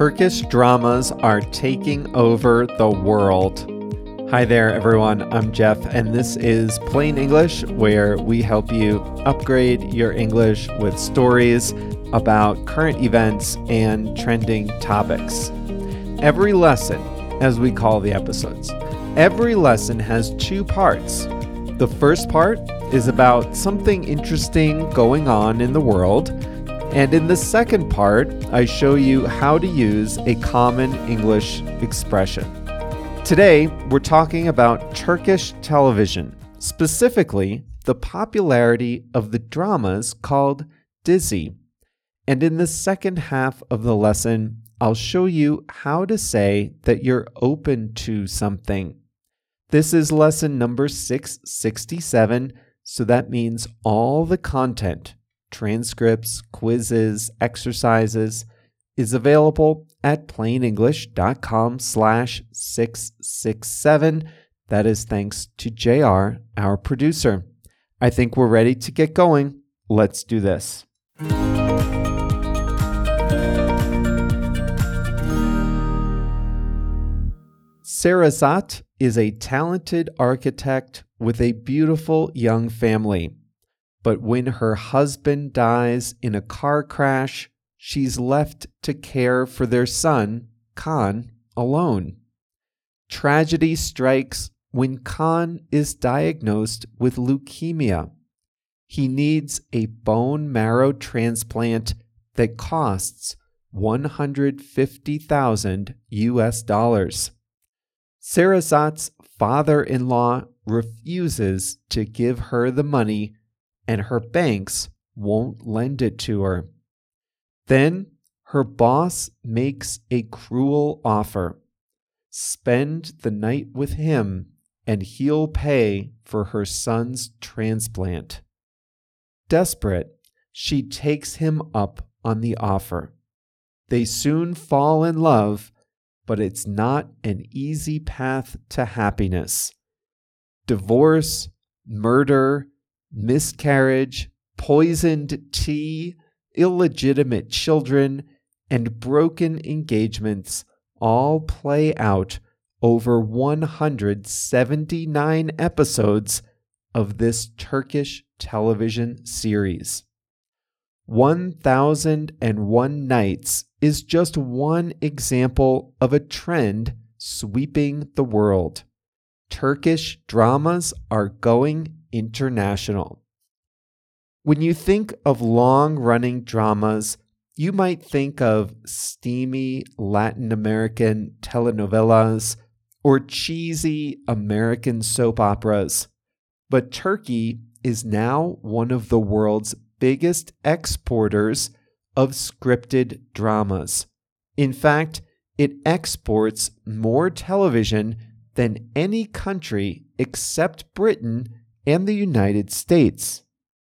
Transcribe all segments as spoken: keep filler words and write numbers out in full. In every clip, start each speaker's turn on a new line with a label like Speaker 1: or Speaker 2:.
Speaker 1: Turkish dramas are taking over the world. Hi there, everyone. I'm Jeff, and this is Plain English, where we help you upgrade your English with stories about current events and trending topics. Every lesson, as we call the episodes, every lesson has two parts. The first part is about something interesting going on in the world. And in the second part, I show you how to use a common English expression. Today, we're talking about Turkish television, specifically the popularity of the dramas called Dizi. And in the second half of the lesson, I'll show you how to say that you're open to something. This is lesson number six sixty-seven, so that means all the content, transcripts, quizzes, exercises, is available at plainenglish.com slash 667. That is thanks to J R, our producer. I think we're ready to get going. Let's do this. Sherazat is a talented architect with a beautiful young family. But when her husband dies in a car crash, she's left to care for their son, Kaan, alone. Tragedy strikes when Kaan is diagnosed with leukemia. He needs a bone marrow transplant that costs one hundred fifty thousand U S dollars. Sherazat's father-in-law refuses to give her the money, and her banks won't lend it to her. Then her boss makes a cruel offer. Spend the night with him, and he'll pay for her son's transplant. Desperate, she takes him up on the offer. They soon fall in love, but it's not an easy path to happiness. Divorce, murder, miscarriage, poisoned tea, illegitimate children, and broken engagements all play out over one hundred seventy-nine episodes of this Turkish television series. one thousand one Nights is just one example of a trend sweeping the world. Turkish dramas are going international. When you think of long-running dramas, you might think of steamy Latin American telenovelas or cheesy American soap operas. But Turkey is now one of the world's biggest exporters of scripted dramas. In fact, it exports more television than any country except Britain and the United States.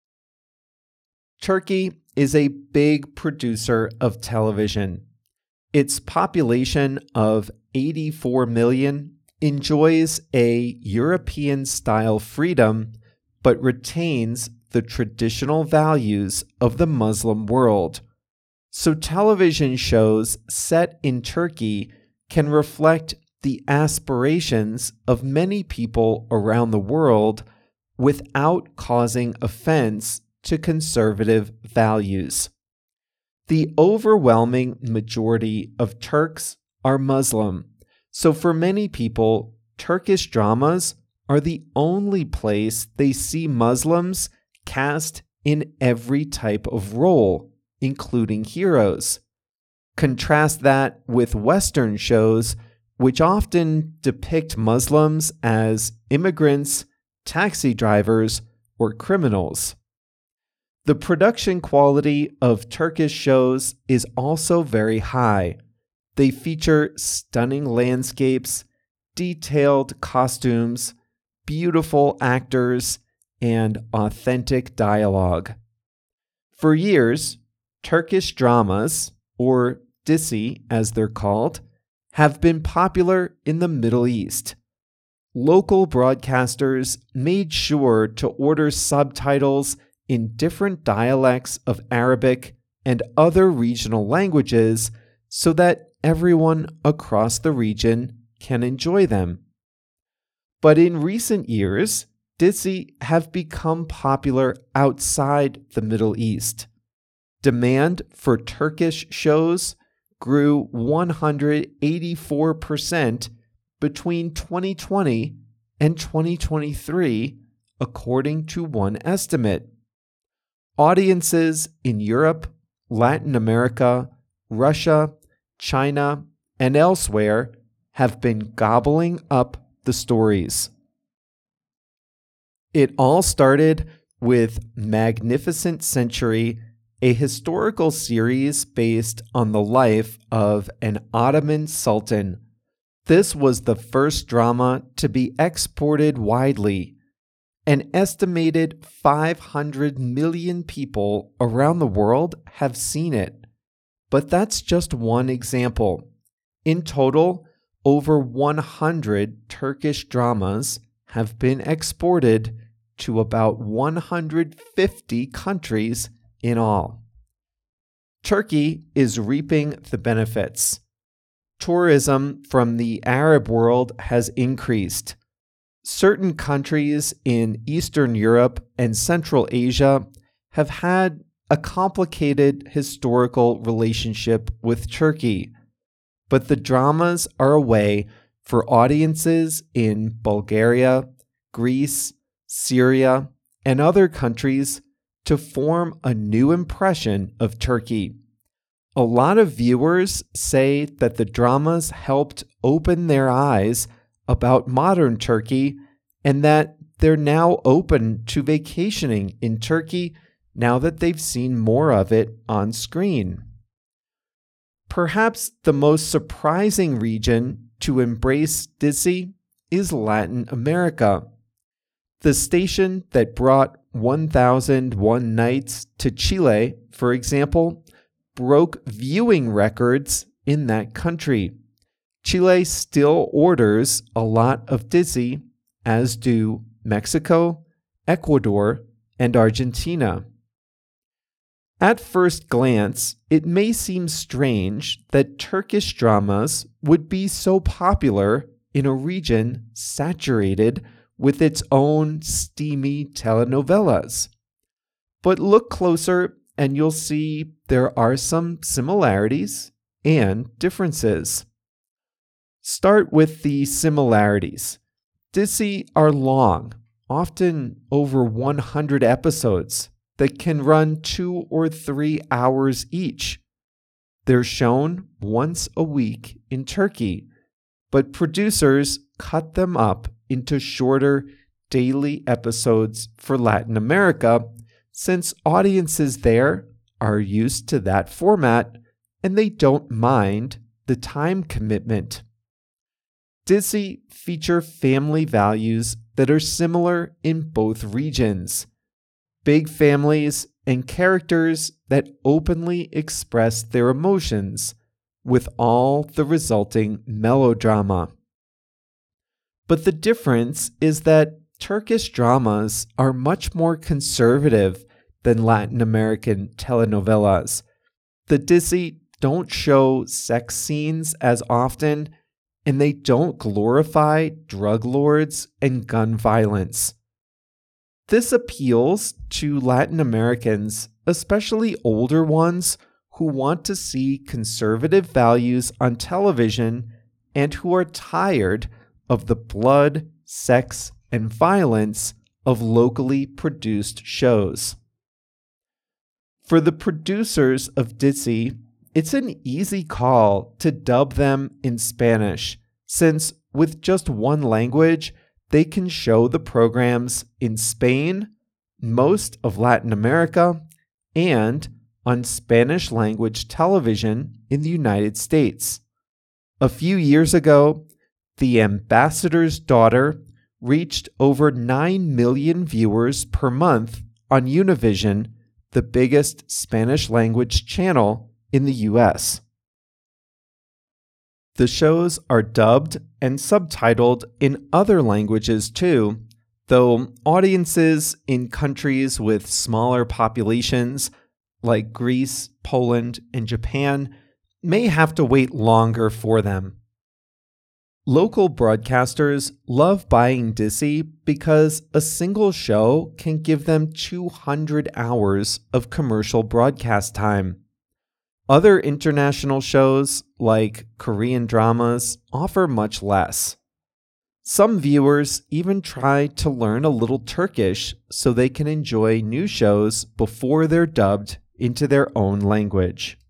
Speaker 1: Turkey is a big producer of television. Its population of eighty-four million enjoys a European-style freedom, but retains the traditional values of the Muslim world. So television shows set in Turkey can reflect the aspirations of many people around the world without causing offense to conservative values. The overwhelming majority of Turks are Muslim, so for many people, Turkish dramas are the only place they see Muslims cast in every type of role, including heroes. Contrast that with Western shows, which often depict Muslims as immigrants, taxi drivers, or criminals. The production quality of Turkish shows is also very high. They feature stunning landscapes, detailed costumes, beautiful actors, and authentic dialogue. For years, Turkish dramas, or Dizi as they're called, have been popular in the Middle East. Local broadcasters made sure to order subtitles in different dialects of Arabic and other regional languages so that everyone across the region can enjoy them. But in recent years, Dizi have become popular outside the Middle East. Demand for Turkish shows grew one hundred eighty-four percent between twenty twenty and twenty twenty-three, according to one estimate. Audiences in Europe, Latin America, Russia, China, and elsewhere have been gobbling up the stories. It all started with Magnificent Century, a historical series based on the life of an Ottoman sultan. This was the first drama to be exported widely. An estimated five hundred million people around the world have seen it. But that's just one example. In total, over one hundred Turkish dramas have been exported to about one hundred fifty countries in all. Turkey is reaping the benefits. Tourism from the Arab world has increased. Certain countries in Eastern Europe and Central Asia have had a complicated historical relationship with Turkey, but the dramas are a way for audiences in Bulgaria, Greece, Syria, and other countries to form a new impression of Turkey. A lot of viewers say that the dramas helped open their eyes about modern Turkey and that they're now open to vacationing in Turkey now that they've seen more of it on screen. Perhaps the most surprising region to embrace Dizi is Latin America. The station that brought one thousand one Nights to Chile, for example, broke viewing records in that country. Chile still orders a lot of Dizi, as do Mexico, Ecuador, and Argentina. At first glance, it may seem strange that Turkish dramas would be so popular in a region saturated with its own steamy telenovelas. But look closer and you'll see there are some similarities and differences. Start with the similarities. Dizi are long, often over one hundred episodes, that can run two or three hours each. They're shown once a week in Turkey, but producers cut them up into shorter daily episodes for Latin America, since audiences there are used to that format and they don't mind the time commitment. Dizi feature family values that are similar in both regions. Big families and characters that openly express their emotions, with all the resulting melodrama. But the difference is that Turkish dramas are much more conservative than Latin American telenovelas. The Dizi don't show sex scenes as often, and they don't glorify drug lords and gun violence. This appeals to Latin Americans, especially older ones, who want to see conservative values on television and who are tired of the blood, sex, and violence of locally produced shows. For the producers of Dizi, it's an easy call to dub them in Spanish, since with just one language, they can show the programs in Spain, most of Latin America, and on Spanish-language television in the United States. A few years ago, The Ambassador's Daughter reached over nine million viewers per month on Univision, the biggest Spanish-language channel in the U S. The shows are dubbed and subtitled in other languages too, though audiences in countries with smaller populations like Greece, Poland, and Japan may have to wait longer for them. Local broadcasters love buying Dizzy because a single show can give them two hundred hours of commercial broadcast time. Other international shows, like Korean dramas, offer much less. Some viewers even try to learn a little Turkish so they can enjoy new shows before they're dubbed into their own language.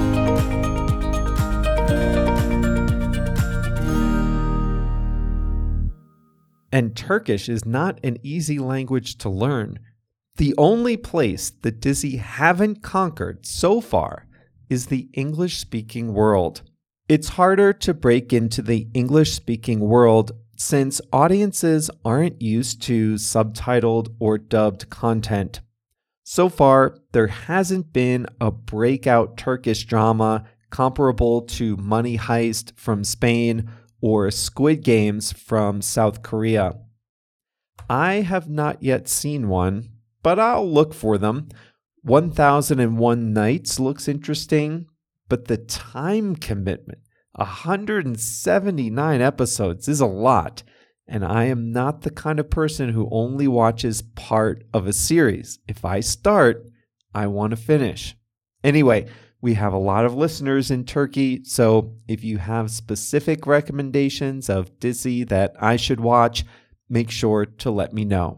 Speaker 1: And Turkish is not an easy language to learn. The only place that Dizzy haven't conquered so far is the English-speaking world. It's harder to break into the English-speaking world since audiences aren't used to subtitled or dubbed content. So far, there hasn't been a breakout Turkish drama comparable to Money Heist from Spain or Squid Games from South Korea. I have not yet seen one, but I'll look for them. one thousand one Nights looks interesting, but the time commitment, one hundred seventy-nine episodes, is a lot, and I am not the kind of person who only watches part of a series. If I start, I want to finish. Anyway, we have a lot of listeners in Turkey, so if you have specific recommendations of Dizzy that I should watch, make sure to let me know.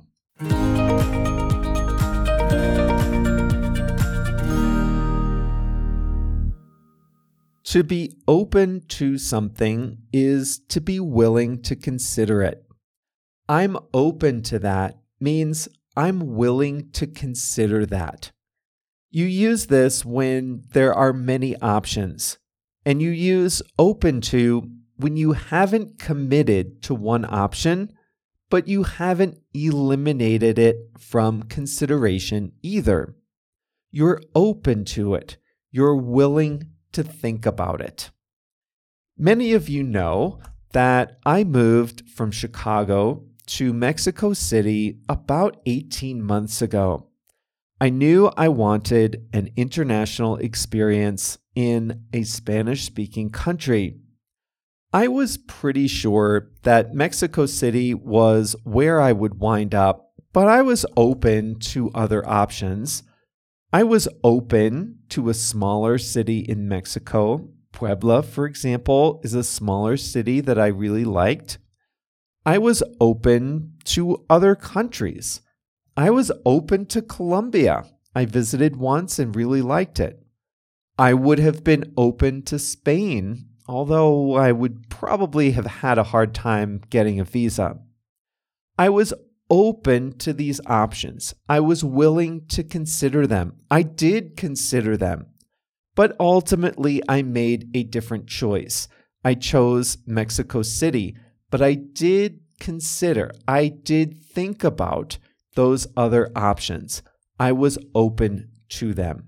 Speaker 1: To be open to something is to be willing to consider it. I'm open to that means I'm willing to consider that. You use this when there are many options, and you use open to when you haven't committed to one option, but you haven't eliminated it from consideration either. You're open to it. You're willing to think about it. Many of you know that I moved from Chicago to Mexico City about eighteen months ago. I knew I wanted an international experience in a Spanish-speaking country. I was pretty sure that Mexico City was where I would wind up, but I was open to other options. I was open to a smaller city in Mexico. Puebla, for example, is a smaller city that I really liked. I was open to other countries. I was open to Colombia. I visited once and really liked it. I would have been open to Spain, although I would probably have had a hard time getting a visa. I was open to these options. I was willing to consider them. I did consider them. But ultimately, I made a different choice. I chose Mexico City, but I did consider, I did think about those other options. I was open to them.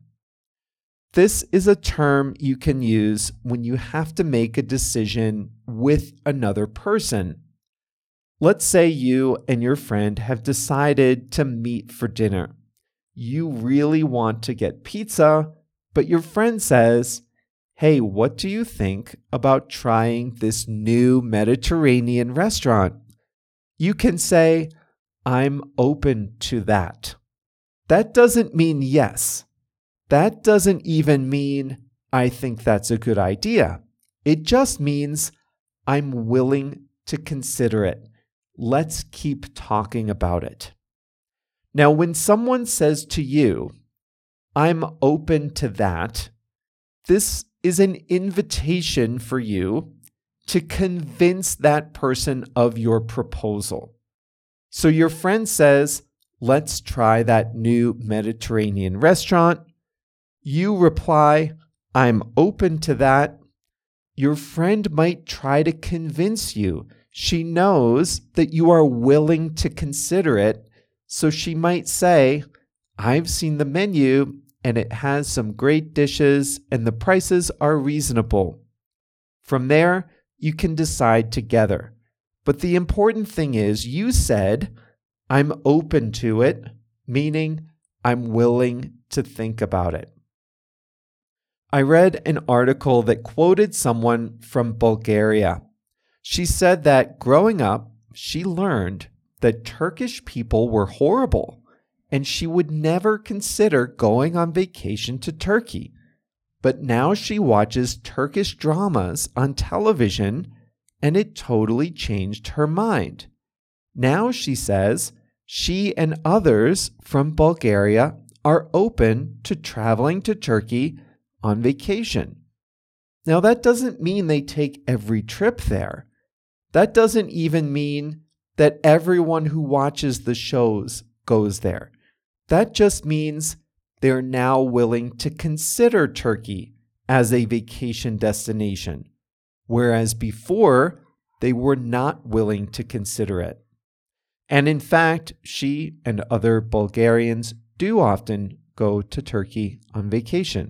Speaker 1: This is a term you can use when you have to make a decision with another person. Let's say you and your friend have decided to meet for dinner. You really want to get pizza, but your friend says, "Hey, what do you think about trying this new Mediterranean restaurant?" You can say, "I'm open to that." That doesn't mean yes. That doesn't even mean I think that's a good idea. It just means I'm willing to consider it. Let's keep talking about it. Now, when someone says to you, "I'm open to that," this is an invitation for you to convince that person of your proposal. So your friend says, "Let's try that new Mediterranean restaurant." You reply, "I'm open to that." Your friend might try to convince you. She knows that you are willing to consider it, so she might say, "I've seen the menu and it has some great dishes and the prices are reasonable." From there, you can decide together. But the important thing is you said, "I'm open to it," meaning I'm willing to think about it. I read an article that quoted someone from Bulgaria. She said that growing up, she learned that Turkish people were horrible, and she would never consider going on vacation to Turkey. But now she watches Turkish dramas on television, and it totally changed her mind. Now, she says, she and others from Bulgaria are open to traveling to Turkey on vacation. Now, that doesn't mean they take every trip there. That doesn't even mean that everyone who watches the shows goes there. That just means they're now willing to consider Turkey as a vacation destination, whereas before they were not willing to consider it. And in fact, she and other Bulgarians do often go to Turkey on vacation.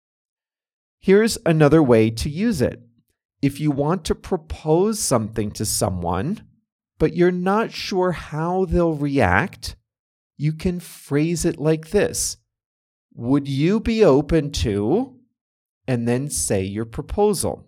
Speaker 1: Here's another way to use it. If you want to propose something to someone, but you're not sure how they'll react, you can phrase it like this. Would you be open to? And then say your proposal.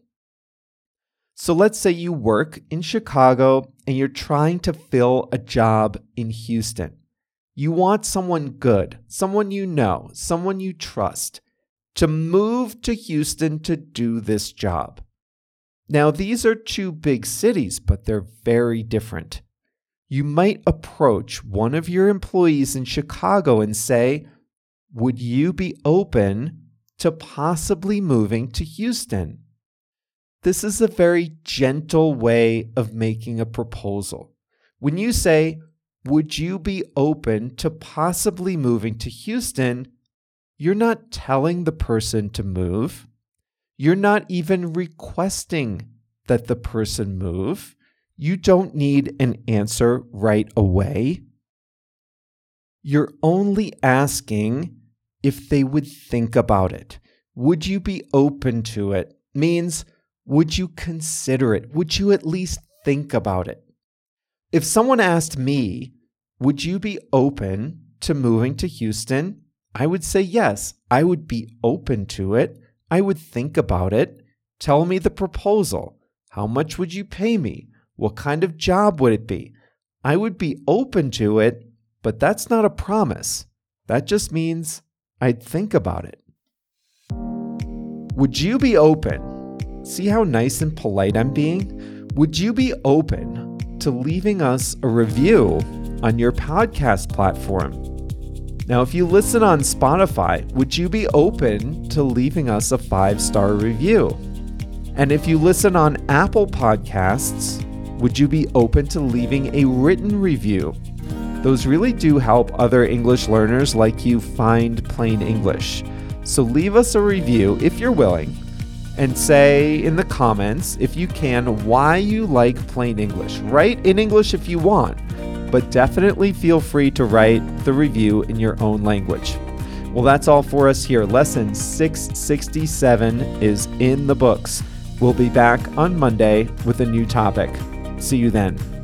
Speaker 1: So let's say you work in Chicago and you're trying to fill a job in Houston. You want someone good, someone you know, someone you trust, to move to Houston to do this job. Now, these are two big cities, but they're very different. You might approach one of your employees in Chicago and say, would you be open to possibly moving to Houston? This is a very gentle way of making a proposal. When you say, would you be open to possibly moving to Houston, you're not telling the person to move. You're not even requesting that the person move. You don't need an answer right away. You're only asking if they would think about it. Would you be open to it? Means, would you consider it? Would you at least think about it? If someone asked me, would you be open to moving to Houston? I would say yes, I would be open to it. I would think about it. Tell me the proposal. How much would you pay me? What kind of job would it be? I would be open to it, but that's not a promise. That just means I'd think about it. Would you be open? See how nice and polite I'm being? Would you be open to leaving us a review on your podcast platform? Now, if you listen on Spotify, would you be open to leaving us a five-star review? And if you listen on Apple Podcasts, would you be open to leaving a written review? Those really do help other English learners like you find plain English. So leave us a review if you're willing, and say in the comments, if you can, why you like plain English. Write in English if you want, but definitely feel free to write the review in your own language. Well, that's all for us here. Lesson six sixty-seven is in the books. We'll be back on Monday with a new topic. See you then.